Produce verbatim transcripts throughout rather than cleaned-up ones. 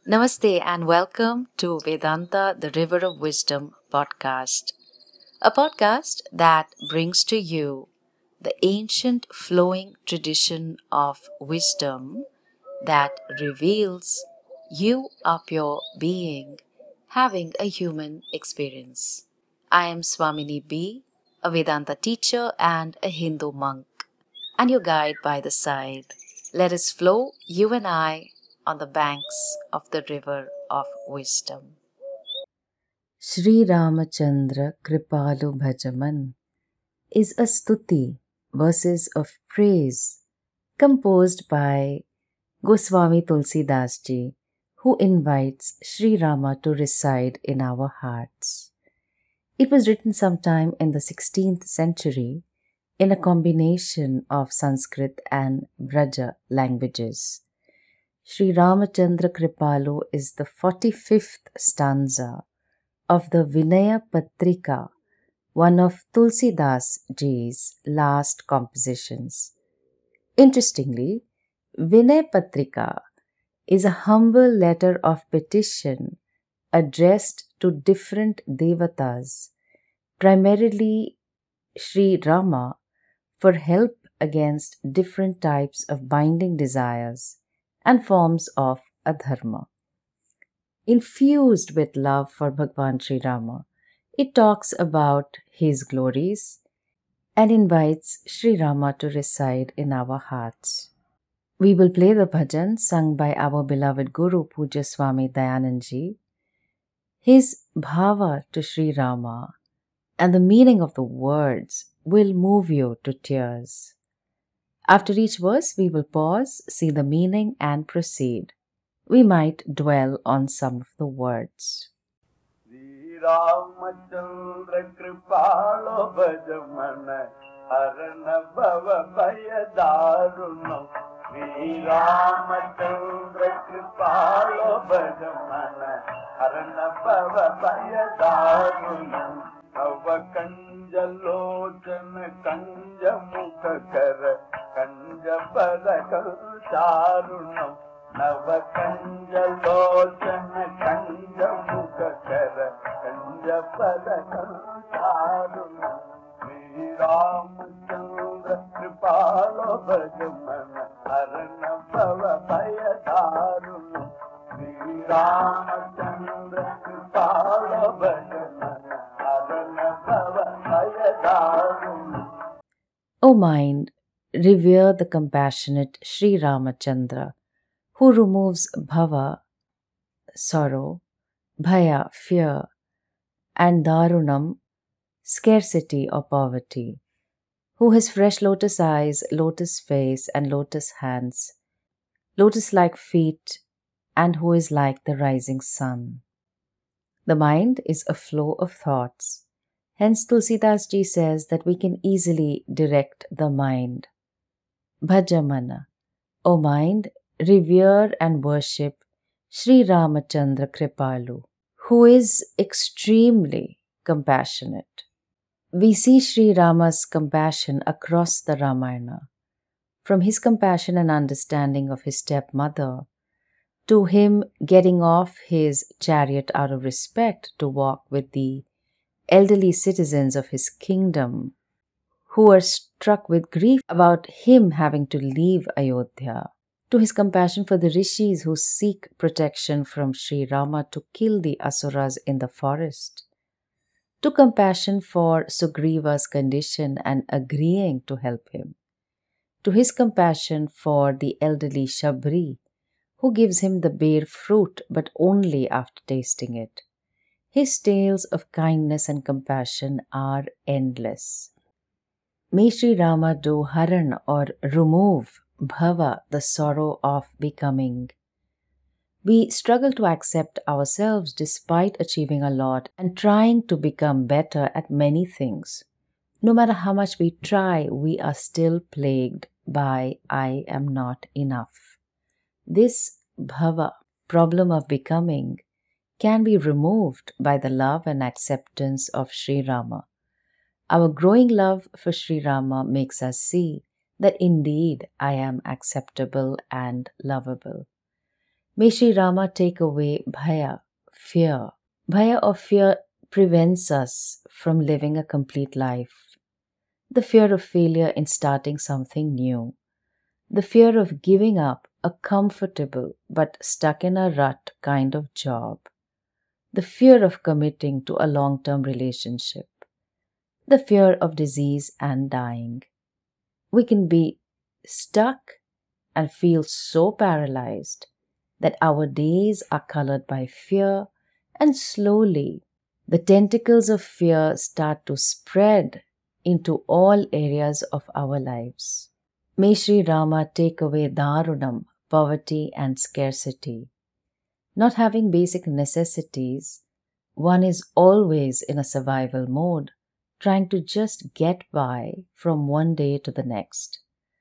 Namaste and welcome to Vedanta, the River of Wisdom podcast, a podcast that brings to you the ancient flowing tradition of wisdom that reveals you are pure being having a human experience. I am Swamini B, a Vedanta teacher and a Hindu monk, and your guide by the side. Let us flow, you and I, on the banks of the river of wisdom. Sri Ramachandra Kripalu Bhajaman is a stuti, verses of praise, composed by Goswami Tulsidas ji, who invites Sri Rama to reside in our hearts. It was written sometime in the sixteenth century in a combination of Sanskrit and Braja languages. Sri Ramachandra Kripalu is the forty-fifth stanza of the Vinaya Patrika, one of Tulsidas ji's last compositions. Interestingly, Vinaya Patrika is a humble letter of petition addressed to different devatas, primarily Sri Rama, for help against different types of binding desires and forms of adharma. Infused with love for Bhagwan Sri Rama, it talks about his glories and invites Sri Rama to reside in our hearts. We will play the bhajan sung by our beloved Guru Puja Swami Dayanandji. His bhava to Sri Rama and the meaning of the words will move you to tears. After each verse, we will pause, see the meaning, and proceed. We might dwell on some of the words. Sri Ramachandra Kripalo Bhajamana Arana Bhava Bhayadarunam Sri Ramachandra Kripalo Bhajamana Arana Bhava Bhayadarunam Ava Kanjalochana Kanja Mukhakara Kanja Parakal Charunam Nava Kanjalochana Kanja Mukhakara Kanja Parakal Charunam Sri Ramachandra Kripalo Bhajamana Arana Bhava Bhayadarunam Sri Ramachandra Kripalo Bhajamana O mind, revere the compassionate Sri Ramachandra, who removes bhava, sorrow, bhaya, fear, and darunam, scarcity or poverty, who has fresh lotus eyes, lotus face, and lotus hands, lotus-like feet, and who is like the rising sun. The mind is a flow of thoughts. Hence, Tulsidas ji says that we can easily direct the mind. Bhajamana, O mind, revere and worship Sri Ramachandra Kripalu, who is extremely compassionate. We see Sri Rama's compassion across the Ramayana, from his compassion and understanding of his stepmother, to him getting off his chariot out of respect to walk with the elderly citizens of his kingdom who are struck with grief about him having to leave Ayodhya, to his compassion for the rishis who seek protection from Sri Rama to kill the asuras in the forest, to compassion for Sugriva's condition and agreeing to help him, to his compassion for the elderly Shabri who gives him the bare fruit but only after tasting it. His tales of kindness and compassion are endless. May Sri Rama do haran or remove bhava, the sorrow of becoming. We struggle to accept ourselves despite achieving a lot and trying to become better at many things. No matter how much we try, we are still plagued by I am not enough. This bhava, problem of becoming, can be removed by the love and acceptance of Sri Rama. Our growing love for Sri Rama makes us see that indeed I am acceptable and lovable. May Sri Rama take away bhaya, fear. Bhaya or fear prevents us from living a complete life. The fear of failure in starting something new. The fear of giving up a comfortable but stuck in a rut kind of job. The fear of committing to a long term relationship. The fear of disease and dying. We can be stuck and feel so paralyzed that our days are colored by fear, and slowly the tentacles of fear start to spread into all areas of our lives. May Sri Rama take away Darunam, poverty and scarcity. Not having basic necessities, one is always in a survival mode, trying to just get by from one day to the next.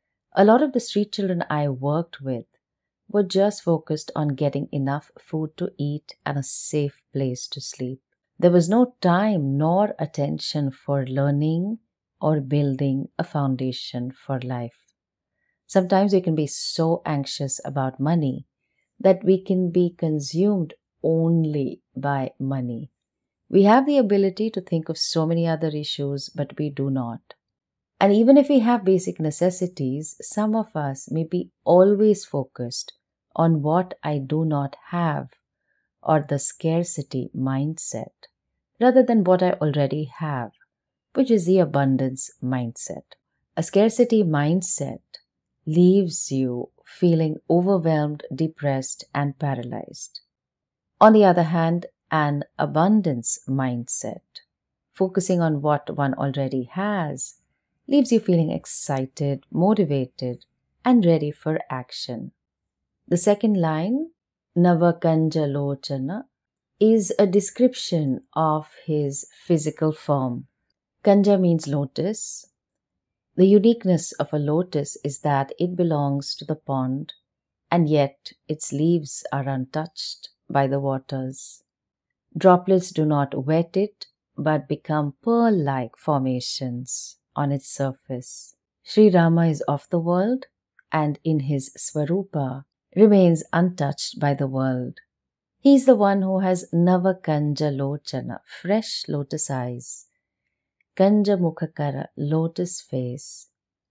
A lot of the street children I worked with were just focused on getting enough food to eat and a safe place to sleep. There was no time nor attention for learning or building a foundation for life. Sometimes we can be so anxious about money that we can be consumed only by money. We have the ability to think of so many other issues, but we do not. And even if we have basic necessities, some of us may be always focused on what I do not have or the scarcity mindset rather than what I already have, which is the abundance mindset. A scarcity mindset leaves you feeling overwhelmed, depressed, and paralyzed. On the other hand, an abundance mindset, focusing on what one already has, leaves you feeling excited, motivated, and ready for action. The second line, Navakanja Lochana, is a description of his physical form. Kanja means lotus. The uniqueness of a lotus is that it belongs to the pond, and yet its leaves are untouched by the waters. Droplets do not wet it, but become pearl-like formations on its surface. Sri Rama is of the world, and in his Swarupa remains untouched by the world. He is the one who has Navakanja Lochana, fresh lotus eyes, Kanja Mukhakara, lotus face,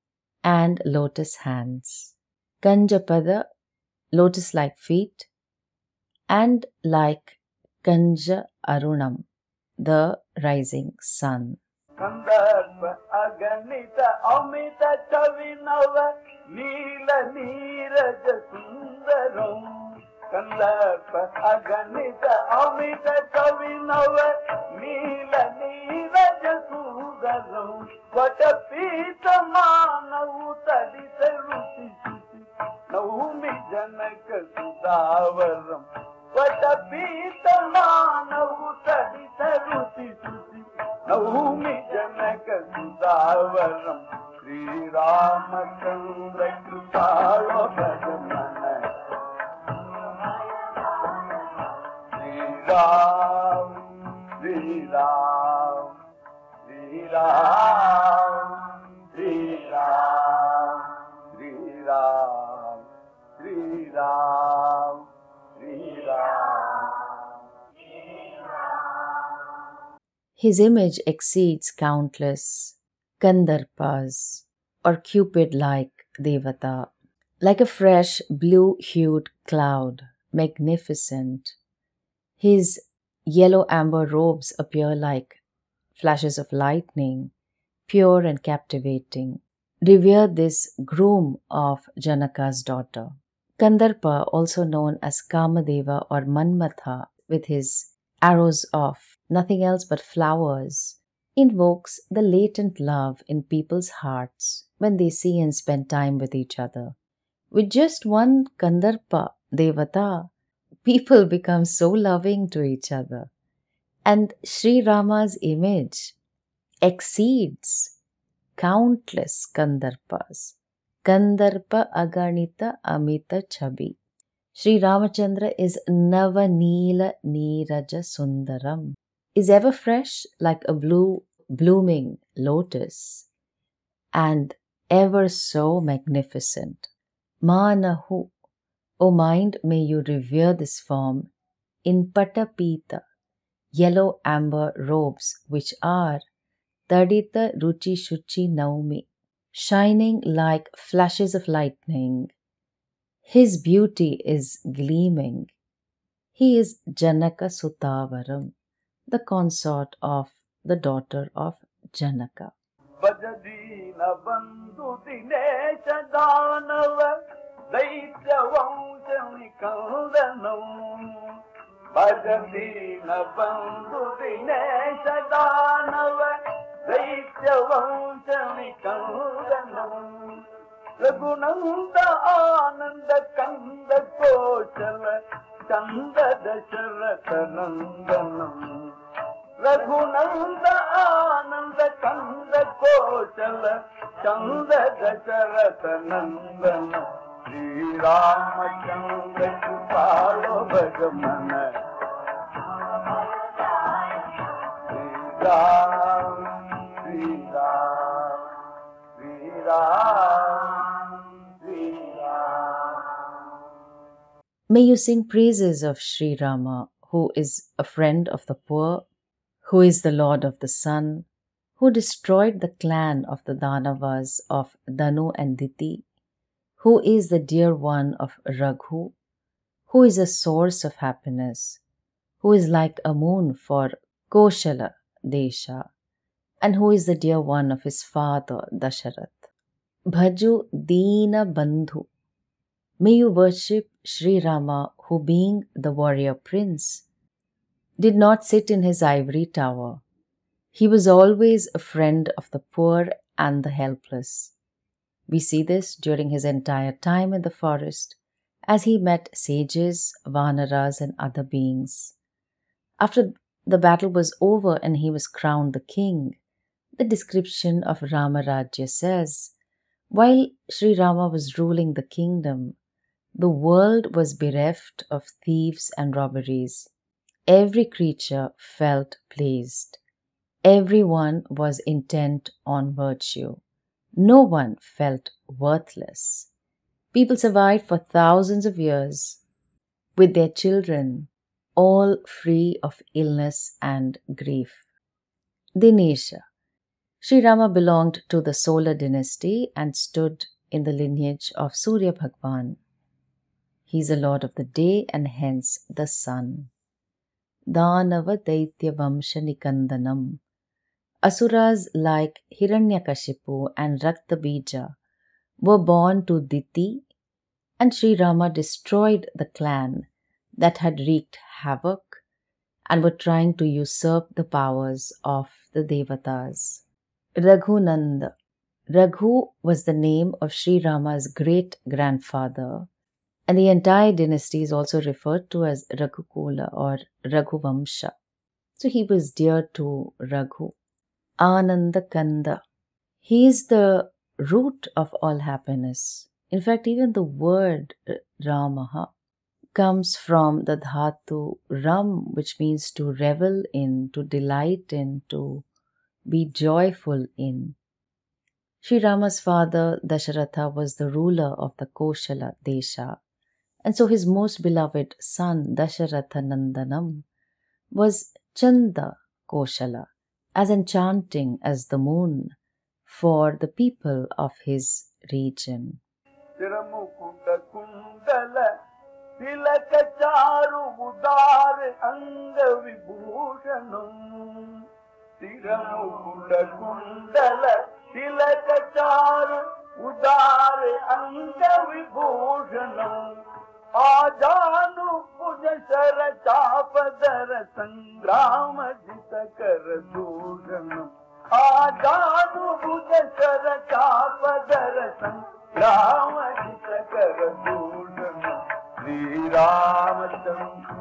and lotus hands, Kanja Pada, lotus-like feet, and like Kanja Arunam, the rising sun. Kandharpa aganita amita chavinava Neela neeraja sundaram. Kandharpa aganita amita chavinava Neela neeraja sundaram. Vatapita manavu tadita ruti suti Navumi janaka sudavaram. Vatapita manavu tadita ruti suti Navumi janaka sudavaram. Sri Ramachandra Kripalo Bhajamana. Sri Ram, Sri Ram, Sri Ram, Sri Ram, Sri Ram, Sri Ram, Sri Ram. His image exceeds countless Gandharpas or Cupid-like Devata, like a fresh blue-hued cloud, magnificent. His yellow amber robes appear like flashes of lightning, pure and captivating. Revere this groom of Janaka's daughter. Gandharpa, also known as Kamadeva or Manmatha, with his arrows of nothing else but flowers, invokes the latent love in people's hearts when they see and spend time with each other. With just one Gandharpa Devata, people become so loving to each other. And Sri Rama's image exceeds countless Gandharpas. Gandharpa Aganita Amita Chabi. Sri Ramachandra is Navaneela Neeraja Sundaram, is ever fresh like a blue blooming lotus, and ever so magnificent. Manahu, O mind, may you revere this form in Patapita, yellow amber robes, which are Tadita Ruchi Shuchi Naumi, shining like flashes of lightning. His beauty is gleaming. He is Janaka Sutavaram, the consort of the daughter of Janaka. Bajadina Bandhu Dinesha Danava Daitya Vamshani Kaldanam. Bajadina Bandhu Dinesha Danava Daitya Vamshani Kaldanam. Raghunanda Ananda Kanda Koshala Chanda Dasharatha Nandanam. Raghunanda Ananda Kanda Koshala Chanda Dasharatha Nandanam. Sri Ramachandra Kripalo Bhagamana. Sri Ram, Sri Ram, Sri Ram, Sri Ram. May you sing praises of Sri Rama, who is a friend of the poor, who is the Lord of the Sun, who destroyed the clan of the Danavas of Danu and Diti, who is the dear one of Raghu, who is a source of happiness, who is like a moon for Koshala Desha, and who is the dear one of his father Dasharath. Bhaju Deena Bandhu. May you worship Sri Rama, who being the warrior prince, did not sit in his ivory tower. He was always a friend of the poor and the helpless. We see this during his entire time in the forest, as he met sages, vanaras, and other beings. After the battle was over and he was crowned the king, the description of Ramarajya says, while Sri Rama was ruling the kingdom, the world was bereft of thieves and robberies. Every creature felt pleased. Everyone was intent on virtue. No one felt worthless. People survived for thousands of years with their children, all free of illness and grief. Dinesha. Sri Rama belonged to the Solar dynasty and stood in the lineage of Surya Bhagwan. He is the lord of the day and hence the sun. Danava Daitya Vamsha Nikandanam. Asuras like Hiranyakashipu and Raktabija were born to Diti, and Sri Rama destroyed the clan that had wreaked havoc and were trying to usurp the powers of the Devatas. Raghunanda. Raghu was the name of Sri Rama's great-grandfather, and the entire dynasty is also referred to as Raghukula or Raghuvamsha. So he was dear to Raghu. Ananda Kanda. He is the root of all happiness. In fact, even the word Ramaha comes from the dhatu Ram, which means to revel in, to delight in, to be joyful in. Sri Rama's father Dasharatha was the ruler of the Koshala Desha, and so his most beloved son Dasharatha Nandanam was Chanda Koshala, as enchanting as the moon for the people of his region. Tiramukunda Kundala Tilakacharu Udar Anga Vibhushanam. Tiramukunda Kundala Tilakacharu Udar Anga Vibhushanam. Ajanu Pujashara Chapadara Sangrama Jitakara Dushanam. Ajanu Pujashara Chapadara Sangrama Jitakara Dushanam. Sri Ramachandra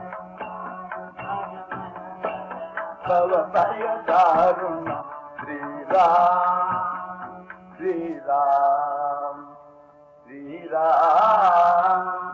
Bhavabhaya Dharuna. Sri Ram, Sri Ram, Sri Ram.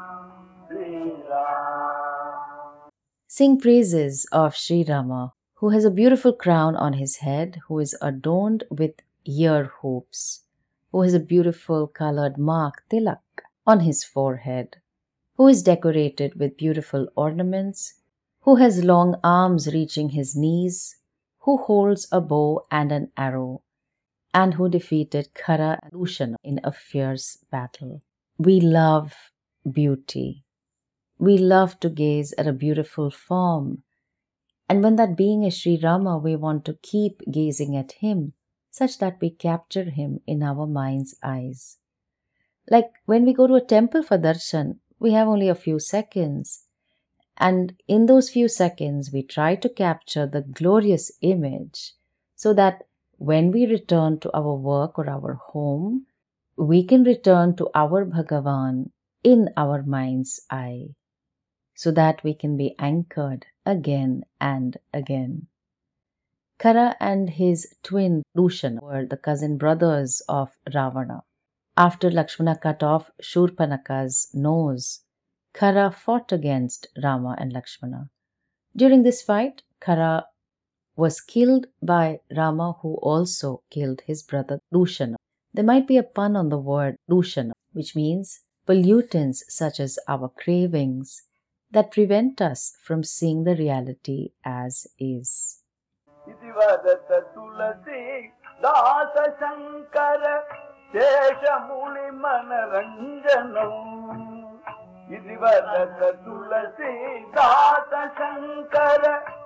Sing praises of Sri Rama, who has a beautiful crown on his head, who is adorned with ear hoops, who has a beautiful colored mark, tilak, on his forehead, who is decorated with beautiful ornaments, who has long arms reaching his knees, who holds a bow and an arrow, and who defeated Khara and Dushana in a fierce battle. We love beauty. We love to gaze at a beautiful form. And when that being is Sri Rama, we want to keep gazing at him such that we capture him in our mind's eyes. Like when we go to a temple for darshan, we have only a few seconds. And in those few seconds, we try to capture the glorious image so that when we return to our work or our home, we can return to our Bhagavan in our mind's eye so that we can be anchored again and again. Khara and his twin Dushana were the cousin brothers of Ravana. After Lakshmana cut off Shurpanaka's nose, Khara fought against Rama and Lakshmana. During this fight, Khara was killed by Rama, who also killed his brother Dushana. There might be a pun on the word Dushana, which means pollutants such as our cravings that prevent us from seeing the reality as is. इति वदत तुलसी दास शंकर शेष मूलि मनरंजनौ इति वदत तुलसी दास शंकर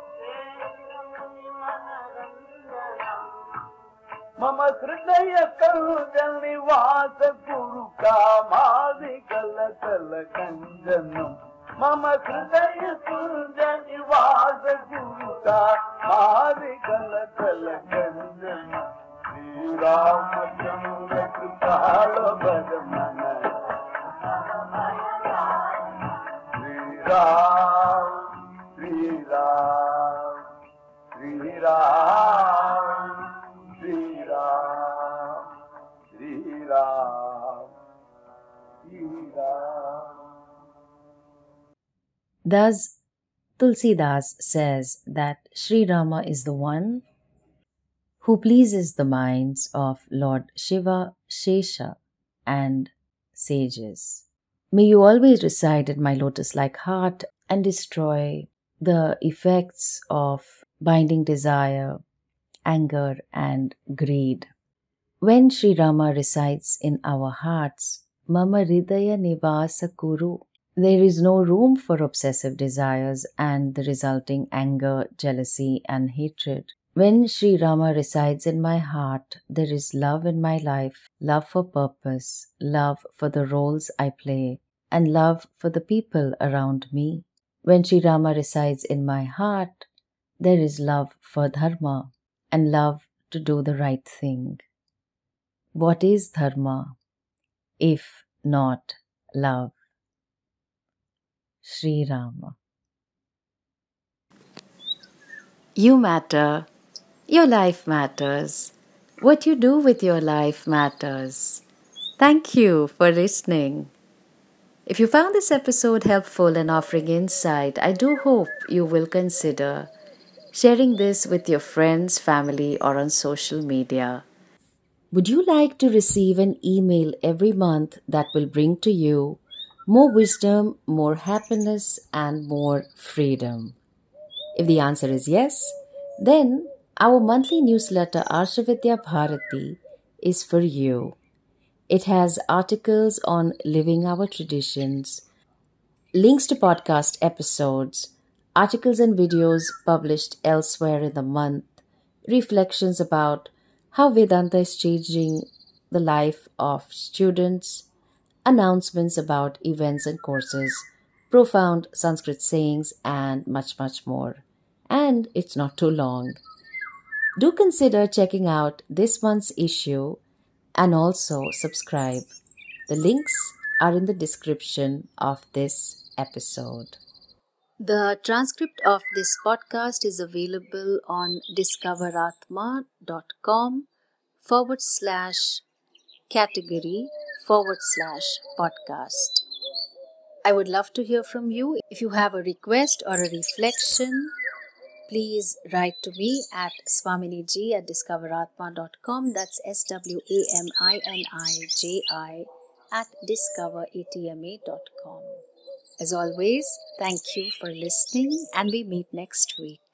मम हृदय कंजन निवास गुरु कामादि कल कल कंजनम मम हृदय कंजन निवास गुरु कामादि कल कल कंजनम श्री रामचंद्र कृपाल भज मन Shri Ram Shri Ram Shri Ram Shri Ram Shri Ram Shri Ram. Thus, Tulsidas says that Sri Rama is the one who pleases the minds of Lord Shiva, Shesha, and sages. May you always reside in my lotus-like heart and destroy the effects of binding desire, anger, and greed. When Sri Rama resides in our hearts, Mama Hridaya Nivasa Kuru, there is no room for obsessive desires and the resulting anger, jealousy, and hatred. When Sri Rama resides in my heart, there is love in my life, love for purpose, love for the roles I play, and love for the people around me. When Sri Rama resides in my heart, there is love for dharma and love to do the right thing. What is dharma if not love? Sri Rama. You matter. Your life matters. What you do with your life matters. Thank you for listening. If you found this episode helpful and offering insight, I do hope you will consider sharing this with your friends, family, or on social media. Would you like to receive an email every month that will bring to you more wisdom, more happiness, and more freedom? If the answer is yes, then our monthly newsletter Arshavidya Bharati is for you. It has articles on living our traditions, links to podcast episodes, articles and videos published elsewhere in the month, reflections about how Vedanta is changing the life of students, announcements about events and courses, profound Sanskrit sayings, and much, much more. And it's not too long. Do consider checking out this month's issue and also subscribe. The links are in the description of this episode. The transcript of this podcast is available on discoveratma.com forward slash category forward slash podcast. I would love to hear from you. If you have a request or a reflection, please write to me at swaminiji at discoveratma dot com. That's S W A M I N I J I at discoveratma dot com. As always, thank you for listening, and we meet next week.